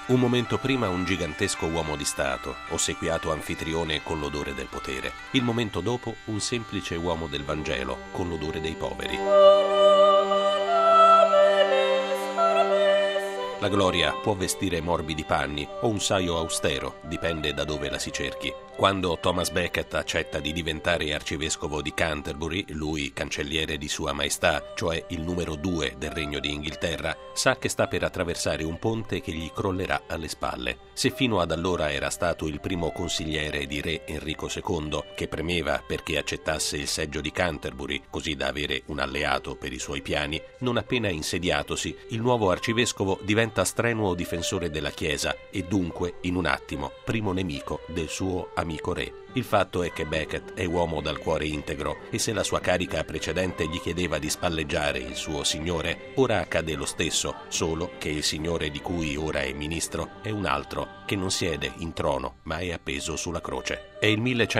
Un momento prima un gigantesco uomo di Stato, ossequiato anfitrione con l'odore del potere. Il momento dopo un semplice uomo del Vangelo, con l'odore dei poveri. La gloria può vestire morbidi panni o un saio austero, dipende da dove la si cerchi. Quando Thomas Becket accetta di diventare arcivescovo di Canterbury, lui cancelliere di Sua Maestà, cioè il numero 2 del Regno di Inghilterra, sa che sta per attraversare un ponte che gli crollerà alle spalle. Se fino ad allora era stato il primo consigliere di re Enrico II, che premeva perché accettasse il seggio di Canterbury, così da avere un alleato per i suoi piani, non appena insediatosi, il nuovo arcivescovo diventa strenuo difensore della Chiesa e dunque, in un attimo, primo nemico del suo amico re. Il fatto è che Becket è uomo dal cuore integro e se la sua carica precedente gli chiedeva di spalleggiare il suo signore, ora accade lo stesso, solo che il signore di cui ora è ministro è un altro, che non siede in trono ma è appeso sulla croce. È il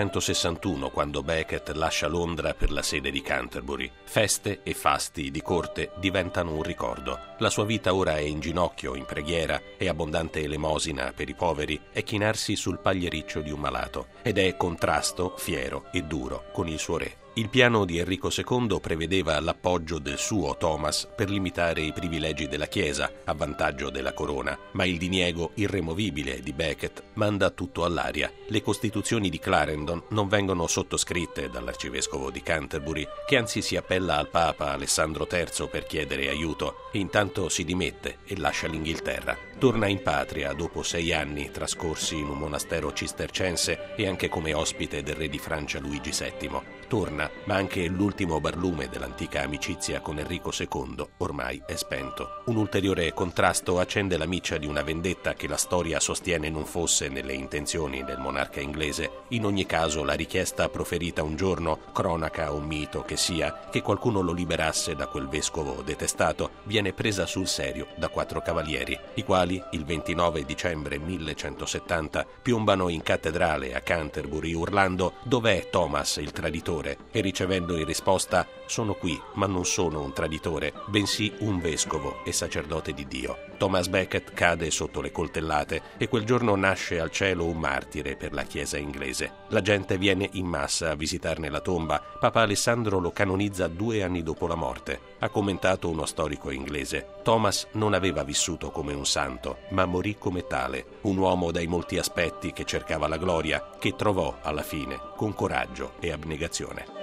1161 quando Becket lascia Londra per la sede di Canterbury. Feste e fasti di corte diventano un ricordo. La sua vita ora è in ginocchio, in preghiera, è abbondante elemosina per i poveri, è chinarsi sul pagliericcio di un malato ed è contrasto fiero e duro con il suo re. Il piano di Enrico II prevedeva l'appoggio del suo Thomas per limitare i privilegi della Chiesa a vantaggio della corona, ma il diniego irremovibile di Becket manda tutto all'aria. Le costituzioni di Clarendon non vengono sottoscritte dall'arcivescovo di Canterbury, che anzi si appella al Papa Alessandro III per chiedere aiuto e intanto si dimette e lascia l'Inghilterra. Torna in patria dopo 6 anni trascorsi in un monastero cistercense e anche come ospite del re di Francia Luigi VII. Torna, ma anche l'ultimo barlume dell'antica amicizia con Enrico II ormai è spento. Un ulteriore contrasto accende la miccia di una vendetta che la storia sostiene non fosse nelle intenzioni del monarca inglese. In ogni caso la richiesta proferita un giorno, cronaca o mito che sia, che qualcuno lo liberasse da quel vescovo detestato, viene presa sul serio da 4 cavalieri, i quali il 29 dicembre 1170 piombano in cattedrale a Canterbury urlando «Dov'è Thomas il traditore?» e ricevendo in risposta «Sono qui, ma non sono un traditore, bensì un vescovo e sacerdote di Dio». Thomas Becket cade sotto le coltellate e quel giorno nasce al cielo un martire per la Chiesa inglese. La gente viene in massa a visitarne la tomba. Papa Alessandro lo canonizza 2 anni dopo la morte. Ha commentato uno storico inglese: Thomas non aveva vissuto come un santo, ma morì come tale, un uomo dai molti aspetti che cercava la gloria, che trovò alla fine con coraggio e abnegazione.